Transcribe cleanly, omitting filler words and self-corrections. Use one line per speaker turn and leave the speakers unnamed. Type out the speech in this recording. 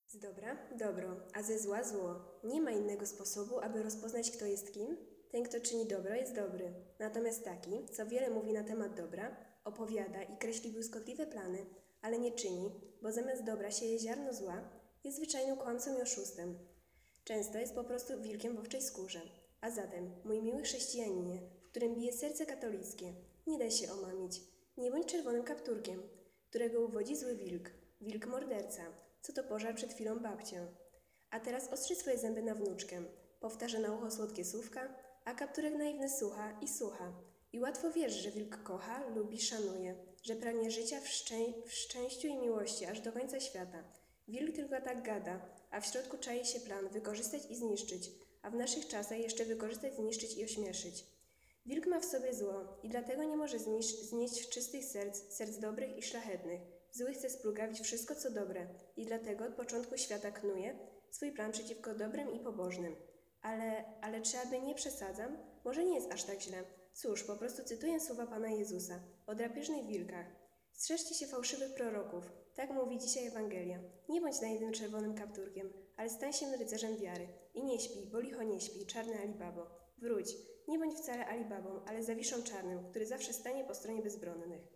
Z dobra dobro, a ze zła zło. Nie ma innego sposobu, aby rozpoznać, kto jest kim. Ten, kto czyni dobro, jest dobry. Natomiast taki, co wiele mówi na temat dobra, opowiada i kreśli błyskotliwe plany, ale nie czyni, bo zamiast dobra sieje ziarno zła, jest zwyczajnym kłamcą i oszustem. Często jest po prostu wilkiem w owczej skórze. A zatem, mój miły chrześcijaninie, w którym bije serce katolickie, nie daj się omamić. Nie bądź czerwonym kapturkiem, którego uwodzi zły wilk, wilk morderca, co to pożar przed chwilą babcię. A teraz ostrzy swoje zęby na wnuczkę, powtarza na ucho słodkie słówka, a kapturek naiwny słucha i słucha. I łatwo wiesz, że wilk kocha, lubi, szanuje, że pragnie życia w szczęściu i miłości aż do końca świata. Wilk tylko tak gada, a w środku czai się plan wykorzystać i zniszczyć, a w naszych czasach jeszcze wykorzystać, zniszczyć i ośmieszyć. Wilk ma w sobie zło i dlatego nie może znieść czystych serc dobrych i szlachetnych. Zły chce splugawić wszystko, co dobre i dlatego od początku świata knuje swój plan przeciwko dobrym i pobożnym. Ale czy aby nie przesadzam? Może nie jest aż tak źle. Cóż, po prostu cytuję słowa Pana Jezusa o drapieżnych wilkach. Strzeżcie się fałszywych proroków, tak mówi dzisiaj Ewangelia. Nie bądź naiwnym czerwonym kapturkiem, ale stań się rycerzem wiary. I nie śpi, bo licho nie śpi, czarny Alibabo. Wróć, nie bądź wcale Alibabą, ale zawiszą czarnym, który zawsze stanie po stronie bezbronnych.